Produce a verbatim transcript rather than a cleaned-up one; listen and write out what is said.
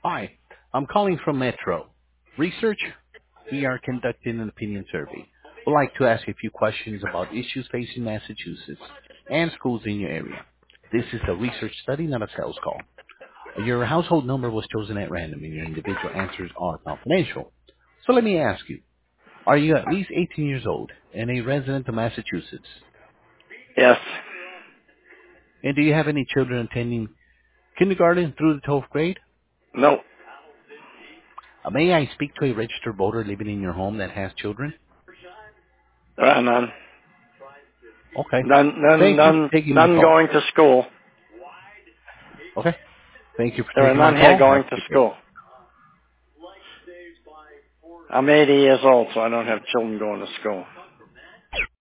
Hi, I'm calling from Metro. Research, we are conducting an opinion survey. We'd like to ask you a few questions about issues facing Massachusetts and schools in your area. This is a research study, not a sales call. Your household number was chosen at random and your individual answers are confidential. So let me ask you, are you at least eighteen years old and a resident of Massachusetts? Yes. And do you have any children attending kindergarten through the twelfth grade? No. Uh, may I speak to a registered voter living in your home that has children? There are none. Okay. None, none, Thank you none, for taking my none call. going to school. Okay. Thank you for There are taking my none here call. Have going a to good day. school. I'm eighty years old, so I don't have children going to school.